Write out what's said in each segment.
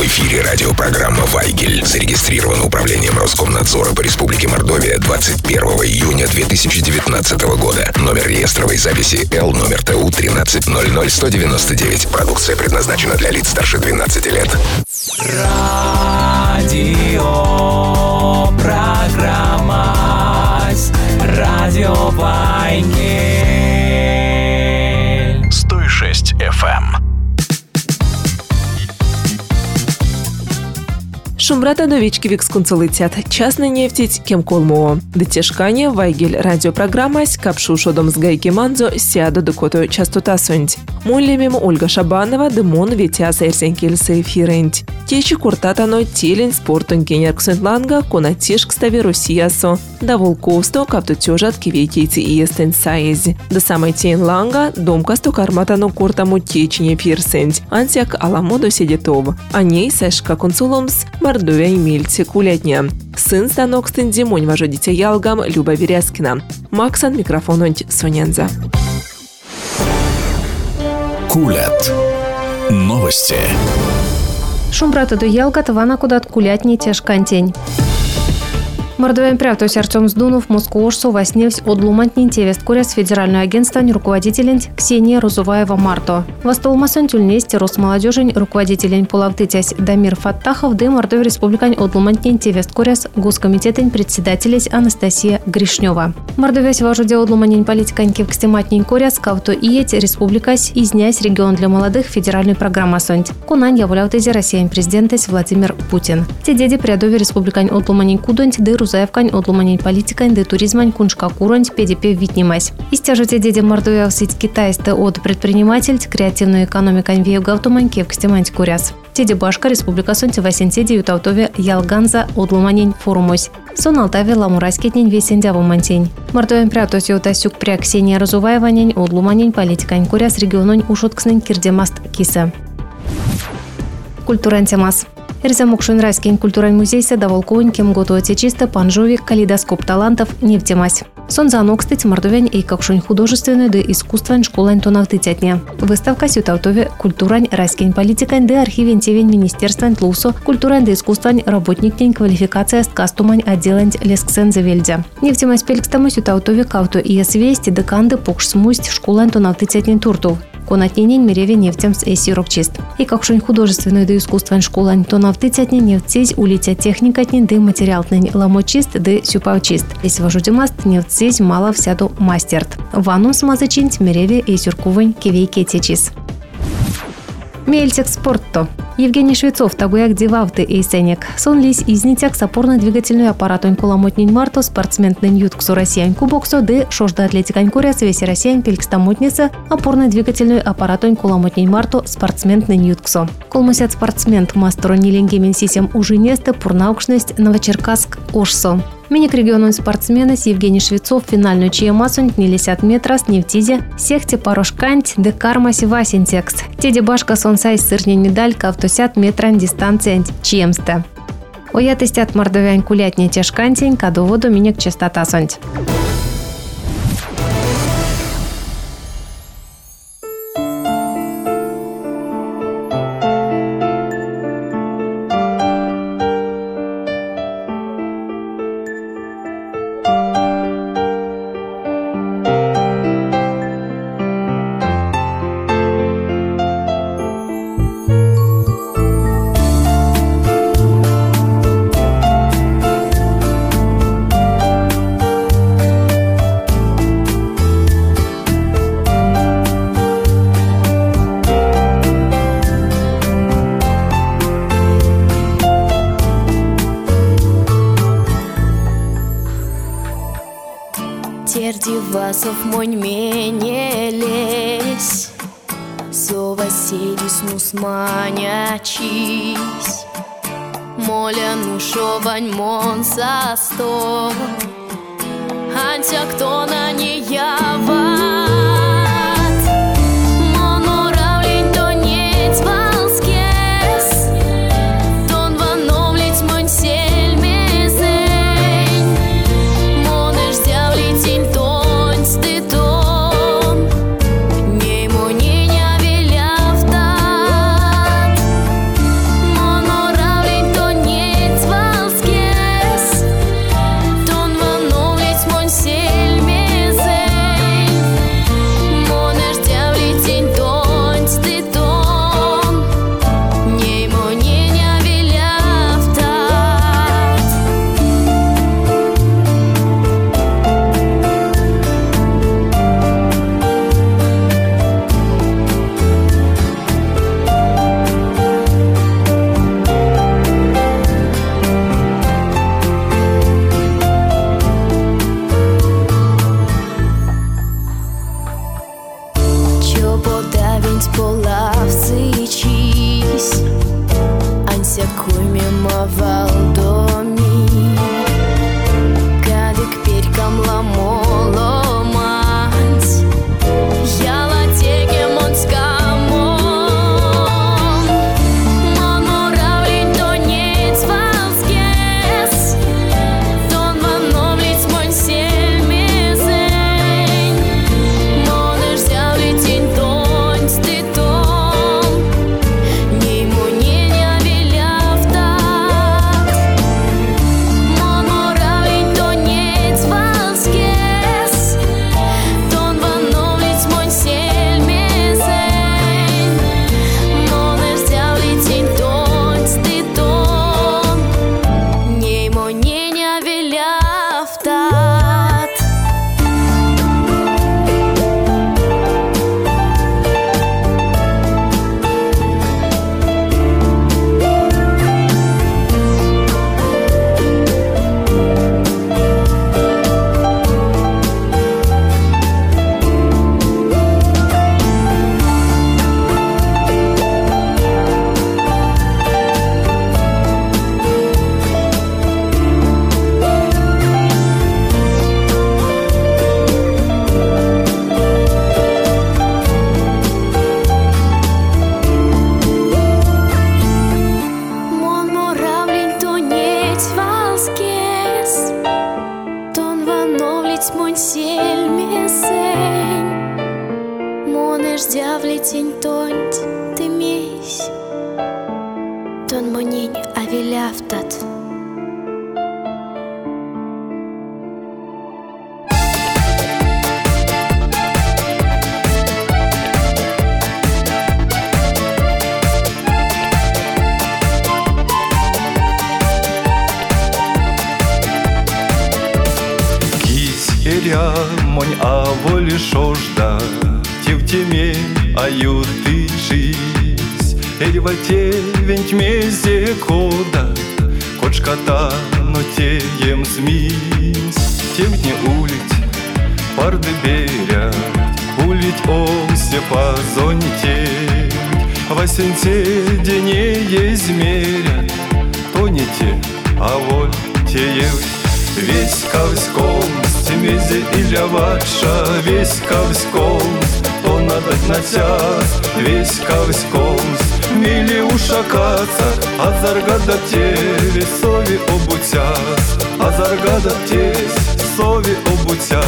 В эфире радиопрограмма «Вайгель». Зарегистрирована Управлением Роскомнадзора по Республике Мордовия 21 июня 2019 года. Номер реестровой записи Л номер ТУ 1300199. Продукция предназначена для лиц старше 12 лет. Радиопрограмма «Радио Вайгель». 106 FM. Шумрата новички виксконцелитят. Частный нефтить кем колмоо. Детешкание Вайгель радиопрограмма с капшу шодом с гайки манзо сяду докото частота сонть. Муллемим Ольга Шабанова демон ветяс эрсенкельсы эфирент. Течи куртатано телень спортон кенерк сентланга конатишк стави Росиясо. Да волковсто каптутежат кивейкейти и естен сайзи. Да самой тень ланга домкасто карматано куртаму течине пирсент. Ансяк аламодо седетов. А ней сашка консуломс Мордовия и Мельти Кулятня. Сын станок стендимонь вожодите ялгам Люба Веряскина. Максан микрофононть Сонянза. Кулят. Новости. Шумбрата до ялга тавана кудат Кулятни тяжкантень. Мордовян пряту Артем Сдунов Москвошсу восневсь одлумантнин тевест куряс федеральное агентство руководителен Ксения Розуваева Марто. Востолмасон тюльнести Росмолодежень руководителен полавтытясь Дамир Фаттахов да Мордовя республикань одлумантнин тевест куряс госкомитетен председателесь Анастасия Гришнева. Мордовясь вожуде одлуманин политиканьки в кстематнин куряс кавто иеть республикась изнять регион для молодых федеральной программа сонть. Кунань являвтызе Россиян президентес Владимир Путин. Те деди прядове республикань одлуманин кудонть да Рузаевкань одлуманин политикань да туризмань куншка куронть педипе витнимась. Истяжуте деди Мордовия сыть китайсты от предприниматель креативную экономикань веюгавтумань кевкстеманть куряс. Теди башка республика сонте васенседи ютавтове ялганза одлуманин форумось. Сон Алтаве ламурайскетнин весендяву мантень. Мордовян прятос ютасюк пря Ксения Розуваеванин одлуманин политикань куряс региононь ушоткснын кирдемаст киса. Культуран темас. Эрзамокшин райский культурный музей даволковын кем готовите чисто панжови калейдоскоп талантов невтемась. Сон занокстыть мордовян и какшунь художественную да искусствен школань тонавтытятня. Выставка сютавтове культурань райский политикань да архивен тевень министерствен тлусо культурань да искусствен работниктень квалификация сткастумань отделань лесксен завельдя. Невтемась пелькстамы сютавтове кавто и свести да канды покшсмусть школань тонавтытятня туртов. Конатненень мереве нефтемс эси рокчист. И какшунь художественную да искусствен школань тонавтытятня нефтсезь улитя техникатнень да материалтнень ламочист да сюпавчист. Эси вожудимаст нефтсезь мало всяду мастерт. Ванум смазачинть мереве эсюркувань кивейке течис. Мельтек спортто. Евгений Швецов тагуяк дивавты эйсенек. Сон лись изнитяк с опорно-двигательную аппаратонь куламотнин марто спортсментнын ютксу россиян кубоксо да шожда атлетикань куряс веси россиян пелькстамотница опорно-двигательную аппаратонь куламотнин марто спортсментнын ютксо. Колмосят спортсмен мастеру неленгемен сисем уже несты пурнаукшность Новочеркасск ошсо. Миник-регионный спортсмены с Евгений Швецов финальную чиемасунь 50 метров нефтизе сехте порошканть де кармаси васентекс. Теди башка сонсай сырнень медаль кавтосят метран дистанциянь чиемсте. Оятыстят мордовян кулятня тяжкантень кадоводу миник частота сонть. Тердивасов монь менелесь, Сова седис нус манячись, Моля нушовань мон састо, Антя кто на не ява. Моно влетень тонть ты месь, тон монень авиляфтат. Монь аволі шожда, тевтеме аюты чись, эльвате венть мезе кода, кочката, но теем смись, тевтне улить, парды берят, улить осе позонте, васенте дене измерят, тоните, а воль теев, весь ковском. Мезе или ватша, весь ковском, то надо на час, весь ковском, мили ушакаца, а заргада те сови обутяс, а заргада те сови обутяс.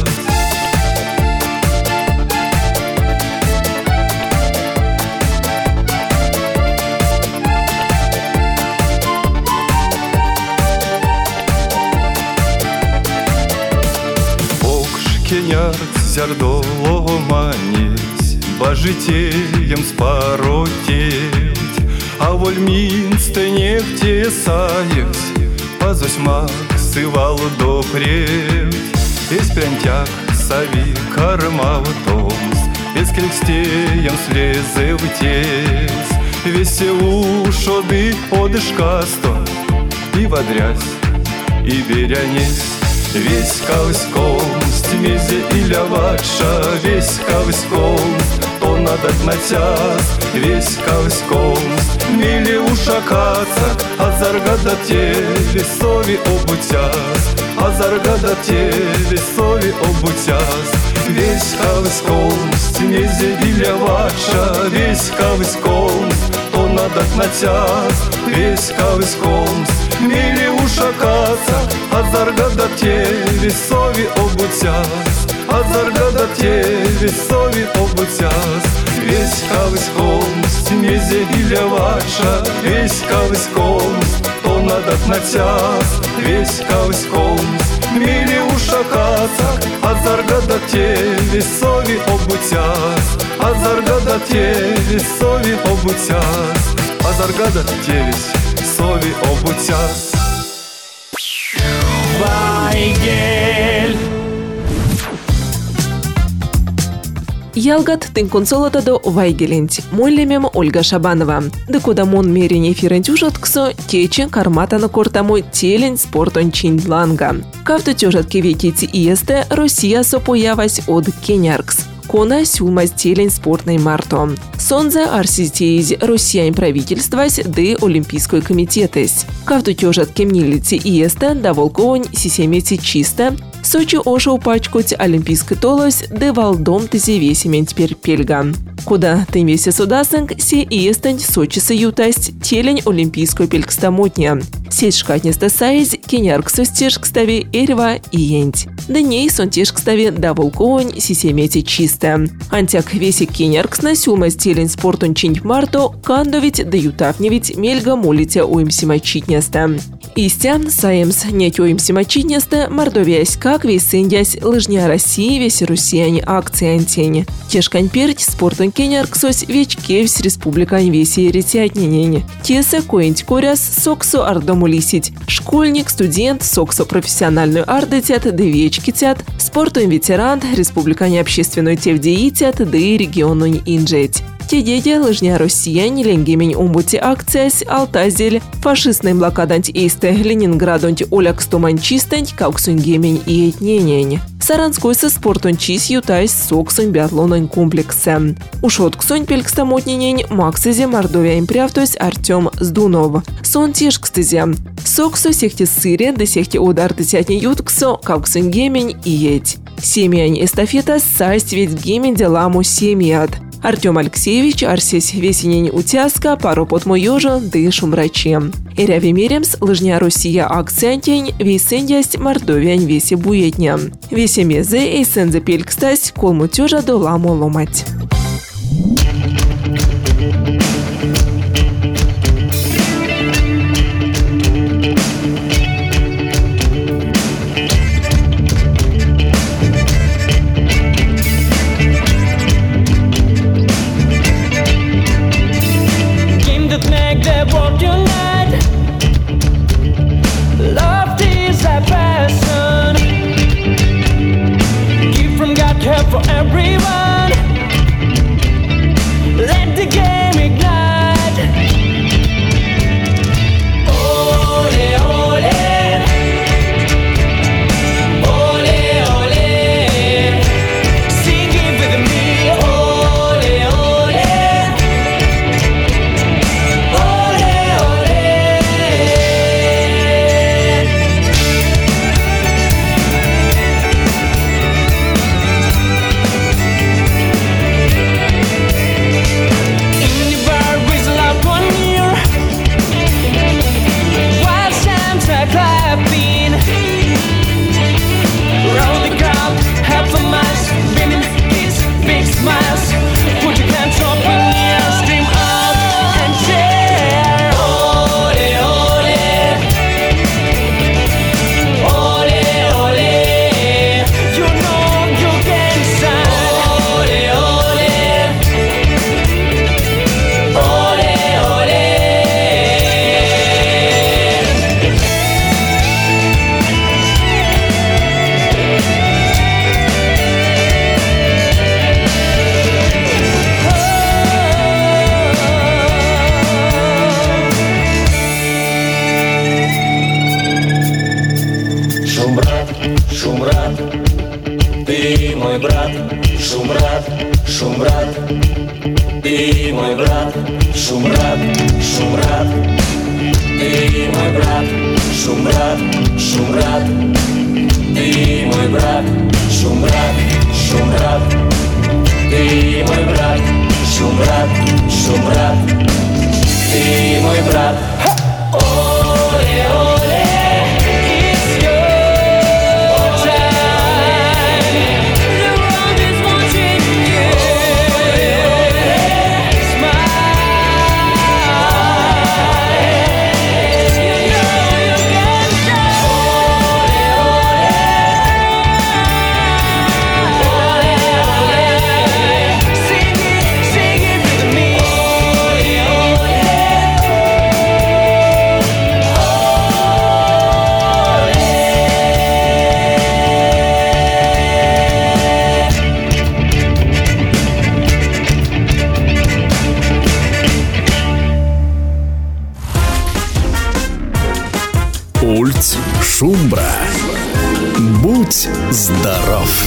Кенярц зярдолого манить, бажитеем спаротеть, а вольминсте нефте саять, пазусьмак сывал допреть, из прянтяк сави кармав томс, из крестеем слезы втесь, веселу шоды одышкасто, и водрясь, и берянись. Весь ковском, стемезе и ляватша, весь ковском, то надо на час, весь ковском, мили ушакаца, а заргада те весови обутяс, а заргада те весови обутяс. Весь ковском, стемезе и ляватша, весь ковском, то надо на час, весь ковском, мили ушакаца, а заргада те весови обутяс, а заргада те весови обутяс. Весь ковском, стемезе и ляватша, весь ковском, то надо на час, весь ковском, мили ушакаца, а заргада те весови обутяс, а заргада те весови обутяс, а заргада те весови обутяс. Вайгель. Ялгат тын консолата до Вайгелинт. Мойлемем Ольга Шабанова. Декуда мон мерен эфирен тюжатксо, течен карматана кортамой телен спортон чиндланга. Кавто тюжат кеветити иесте Россия со появась от Кеняркс. Кона сюлмаз телен спортной марто. Сонза арситиз Россиян правительствась де Олимпийской комитетес. Кавто тюжат кемнилити иесте да волковань сисемети чисто, Сочи ошел пачкать олимпийской толось, де валдом тези весемень теперь пельган. Куда ты весе судасынг, се иестань Сочи соютасть телень олимпийской пелькстамотня. Сеть шкатнеста сайз, Кенярксо стежкстави эрва и енть. Да ней сон тежкстави да волковань сисемети чисто. Антяк весе Кеняркс на сюлмаз телень спортон чинь марто, кандовить да ютавневить мельга молите уимсима читнеста. Истян саемс нет уимсима читнеста, мордовясь как весендясь лыжня России весе Россияне акции антень. Тешкань перть спортон Кенярксось вечкевсь республикань весе ретятненень. Теса коенть коряс соксо ардому лисить. Школьник, студент, соксо профессиональную ардетят, да вечкитят. Спортон ветеран, республикане общественную тевдеитят, да и региону инжеть. Те дети лыжня Россияне ленгемень умбути акциясь алтазель, фашистный блокадант эйсте Ленинградонть олякстомань чистонть, кауксунгемень и этненень. Саранской со спортон чис ютайс соксунь биатлононь комплексе. Ушотксунь пелькстамотненень максизе Мордовия импрявтось Артем Сдунов. Сон тешкстызе. Соксу сехте сыре, да сехте удар десятни ютксо, кауксунгемень и еть. Семьянь эстафета сайсть ведь гемень деламу семьят. Артем Алексеевич арсесь весенень утяска, пару потмоёжа, да шумрачи. Эряви меремс лыжня Россия акцентень, весендясть Мордовиань весе буетня. Весе мезе эйсензе пелькстась, колмутёжа доламу ломать. Ты мой брат, Шумрат, Шумрат. Ты мой брат, Шумрат, Шумрат. Ты мой брат, Шумрат, Шумрат. Ты мой брат, Шумрат, Шумрат. Ты мой брат. Оле, оле, it's your time. The world is watching you. Smile. You know you can shine. Sing it with me. Ульт Шумбра. Будь здоров.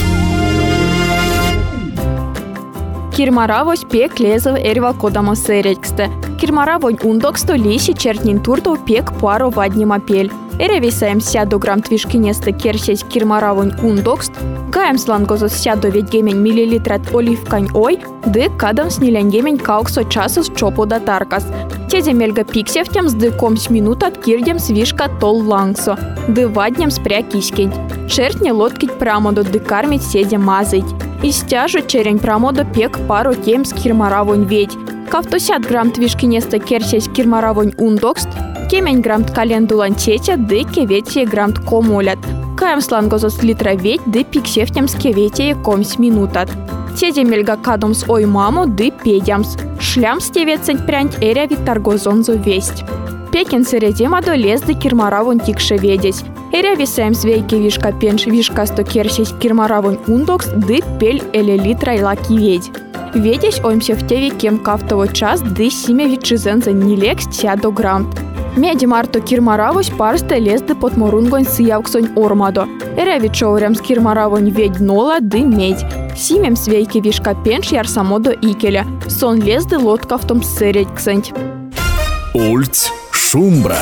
Кирмаравось пек лезов эрва кодама серексте. Кирмаравонь ундоксто лиси чертнин туртов пек паро вадним апель. Эревисаем сяду грамм твишкинесте керсесь кирмаравонь ундокст. Гаем слангозос сяду ведь гемень миллилитрат оливкань ой, ды кадам снилен гемень кауксо часус чопу да таркас. Тезе мельга пиксевтем с дыкомсь минутат кирдем свишка тол лангсо, ды ваднем спря кискень. Шертне лоткить прамодо ды кармить седе мазыть. И стяжу черень прамодо пек пару тем с кирмаравонь ведь. Кавтосят грамм твишкинесте керсесь кирмаравонь ундокст, кемень грамм ткалендулан тетя, ды кеветие грамм ткомолят. Каем слангозос литра ведь, ды пиксевтем с кеветие комсь минутат. Тезе мельга кадомс ой маму, ды педямс. Шлям стевецень прянь эря витаргозонзо весть. Пекин середемадо лезды кирмаравон тикше ведесь. Эря висаем свейки вишка пенш вишка сто керсись кирмаравон ундокс, ды пель эле литра лаки ведь. Ведесь оймся в теви кем кафтово час, ды симе вичизенза нелекс сядо грамм. Меди марто кирмаравось парсте лезды под морунгонь сыявксонь ормадо. Эря вичоурям с кирмаравонь ведь нола, ды медь. Симем свейки вишка пенш ярсамодо икеля. Сон лезды лодка в том середь ксэнть. Ульт Шумбра.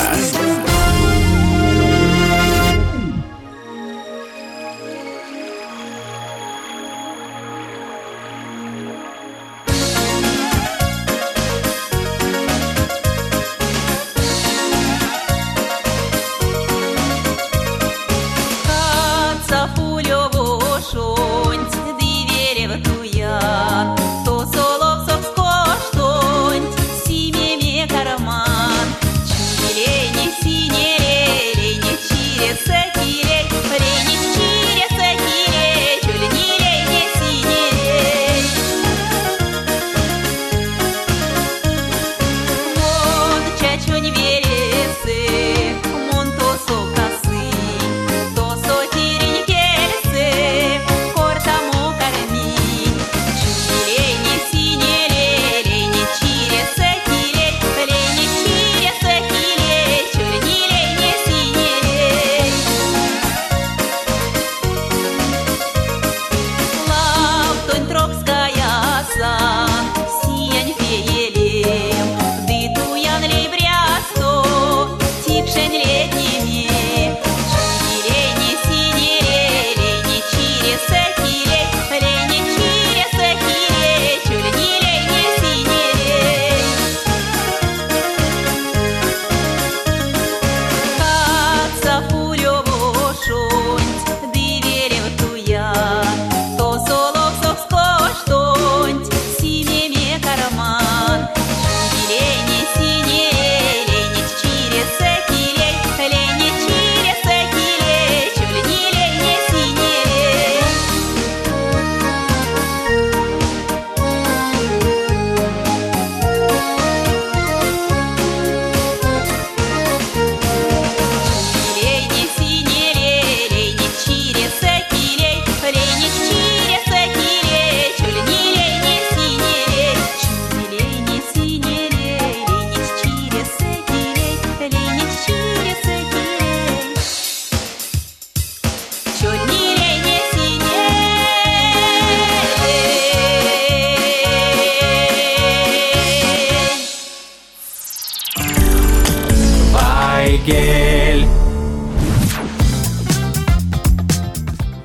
Сине карман, чудиление сине.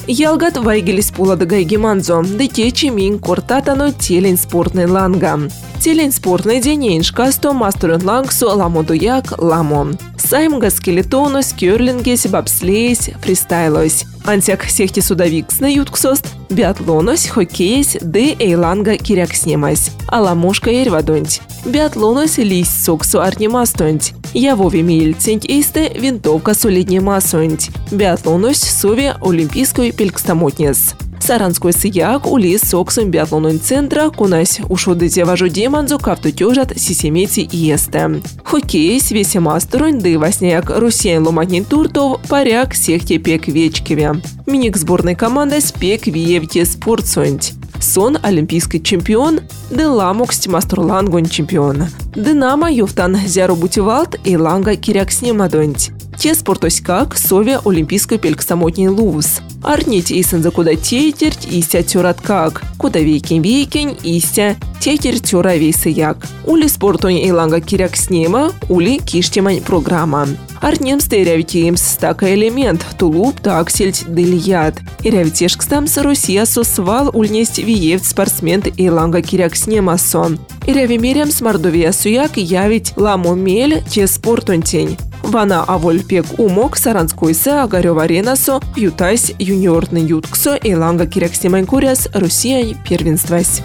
Ялгат вайгелис пулады гайгеманзо, детечи мин кортатано телень спортный ланга. Телень спортный день иншкасто мастерен лангсу ламодуяк ламо. Саймга скелетонос, кёрлингес, бобслейс, фристайлос. Антяк сехти судовикс на ютксост, биатлонос, хоккейс, де эйланга кирякснемась. Аламошка эрвадонть. Биатлонос листь соксу арнимастонть. Явови мильценть эсте винтовка солиднемасонть. Биатлонос сове олимпийской пелькстамотнес. Саранской сияк улис соксом биатлонный центра кунась ушодызе важу деманзу кафтутёжат сисемети иесте. Хоккей свесе мастеронь да и васняяк Русейн ломатнин туртов паряк сехте пек вечкеве. Миник сборной команды спек виевте спортсонть. Сон олимпийский чемпион, да ламоксть мастерлангон чемпион. Динамо юфтан зяру бутивалт и ланга кирякснемадонть. Те спортоськак сове олимпийской пельксамотней лувс. Арнить исен за куда тейтерть истя тёраткак. Куда вейкень истя тейтерть тёра вейсаяк. Ули спортонь и ланга кирякснема, ули киштемань программа. Арнем стереавитеемс стака элемент, тулуп таксельть дельят. И рявитешкстамс Россия сосвал ульнесть виевт спортсмен и ланга кирякснема сон. И рявимерямс мордовия суяк явить ламомель те спортонтень. Вана авольпек умок саранскойса агарёва аренасо ютайс юниорный ютксо и ланга кирякснемань куряс Россия первенствась.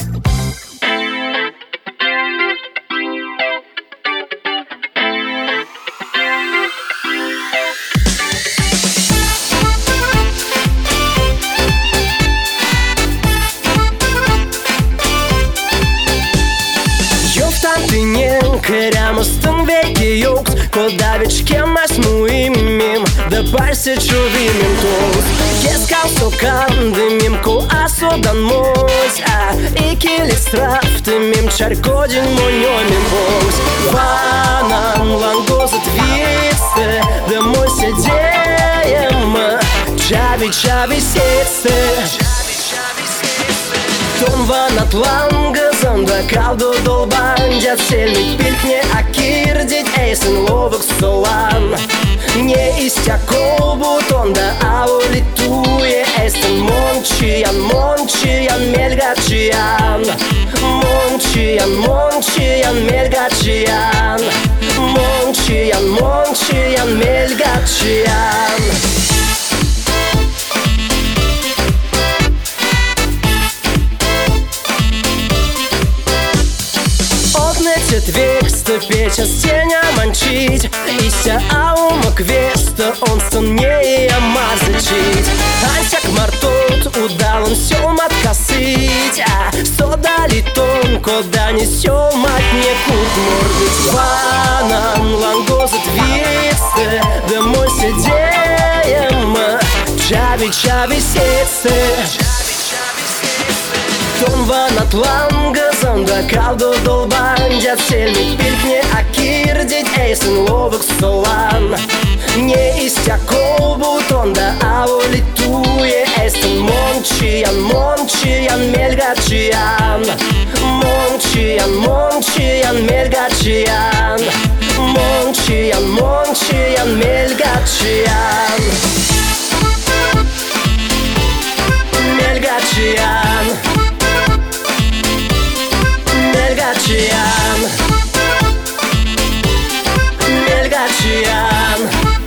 Керямостын веки юкс, кодавичкемас муимим, да парсе чувимим тус. Кескал сокандымим, ку асодан мось, икилис трафтымим, чаркодин моньомим бокс. Ванан лангозат висте, да мой седеем, чави сетсе. Тон ванат лангазан, да калду долбандят, сельник пилькне акирдить, эйсен ловок солан. Не истякол бутон, да аулитуе, эйсен мончиян, мельгачиян. Мончиян, мельгачиян. Мончиян, мельгачиян. Четвекста печа стеня манчить, ися аума квеста, он соннее мазычить. Ансяк мартот удалон сёмат косыть, содали тонко, да не сёмат не кут мордыть. Ванан лангозат висте, да мой седеем, чави сетсе. Тон ванат лангазан, да калду долбандят, сельник пилькне акирдить, эйсен ловок солан. Не истякол бутон, да аулитуе, эйсен мончиян, мельгачиян. Мончиян, мельгачиян. Мончиян, мельгачиян. Мельгачиян. Мельгачиян.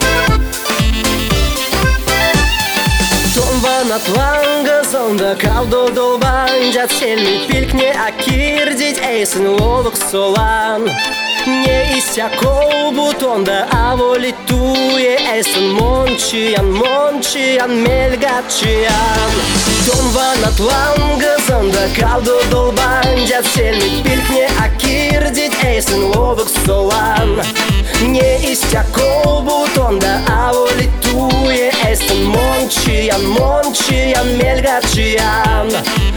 Тон ванат лангазан, да калду долбандят, сельник пилькне акирдить, эйсен ловок солан. Не истякол бутон, да аволитуе, эйсен мончиян, мельгачиян. Тон ванат лангазан, да калду долбандят, сельник пилькне акирдить, эйсен ловок солан. Не истякол бутон, да аволитуе, эйсен мончиян, мельгачиян.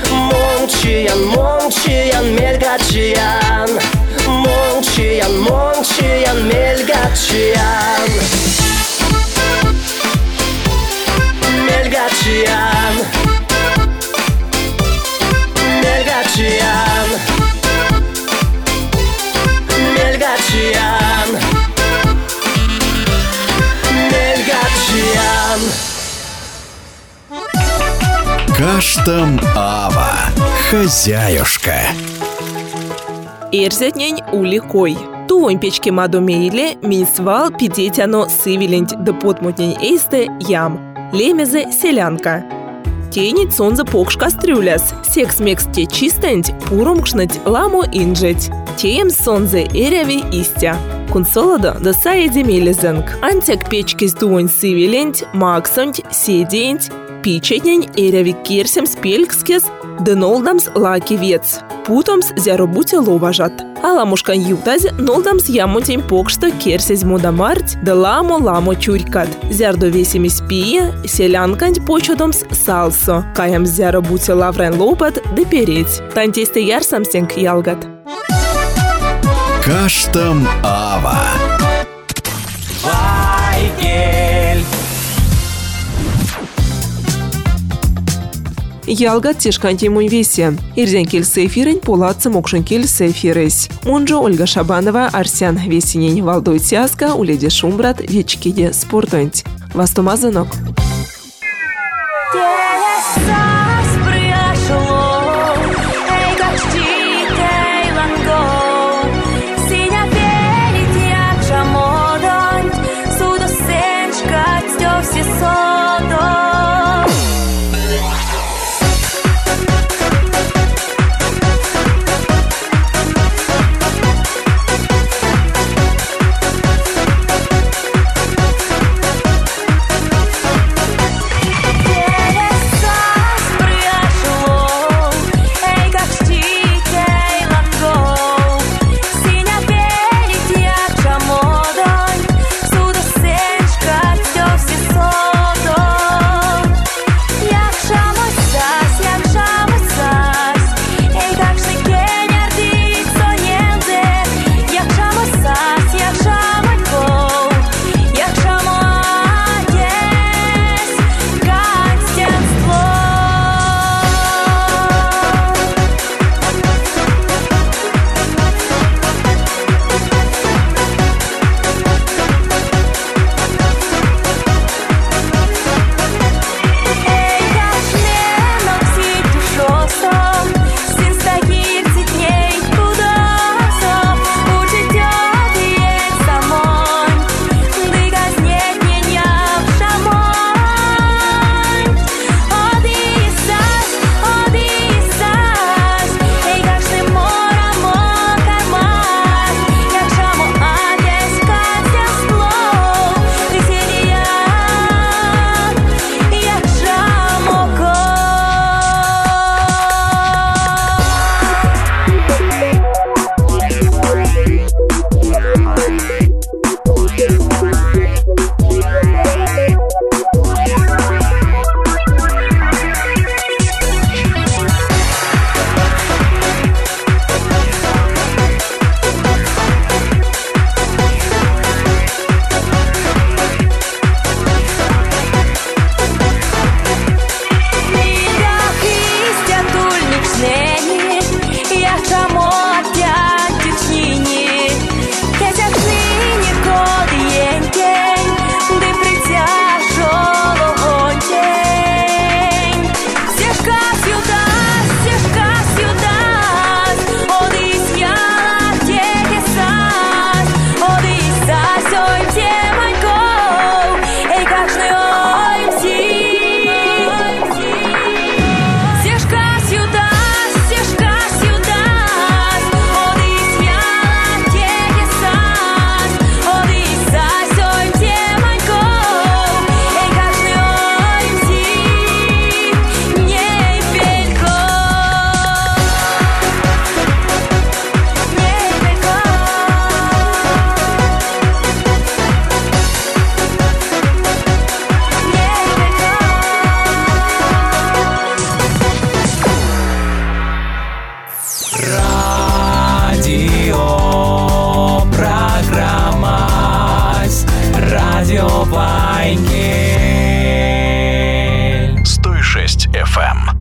Мончиян, мельгачиян. Мончиян, мельгачиян. Мельгачиян. Мельгачиян. Мельгачиян. Мельгачиян. Каштам Ава. Хозяюшка. Эрзятнень уликой. Тувонь печке мадомейле минсвал пидетяно сывеленть да потмутнень эйсте ям. Лемезе селянка. Тенить сонза покш кастрюляс. Секс-мекс те чистенть, пуром кшнать ламо инжеть. Теем сонзе эряви истя. Кунсолодо да саеди мелезенг. Антяк печке с тувонь сывеленть, максонть, седенть. Пичетнень эряви кирсем спелькскес, да нолдамс лаки вец. Путомс зяробуте ловажат. Аламушкан ютаз нолдамс ямутень покшто керсез модамарть, да ламо чурькат. Зярдо весими спия, селянканть почодомс салсо. Каям зяробуте лаврен лопат, да переть. Тантесте ярсамсенг ялгат. Каштам Ава. Вайгель. Ялгат тишканти муньвесе. Ирзенкель сейфирень полатцы мокшенкель сейфиресь. Монжо Ольга Шабанова, Арсян Весенень, Валдой Тяска, Уледи Шумбрат, Вечкиде Спортонть. Вастомазанок. Радио Вайгель 106 FM.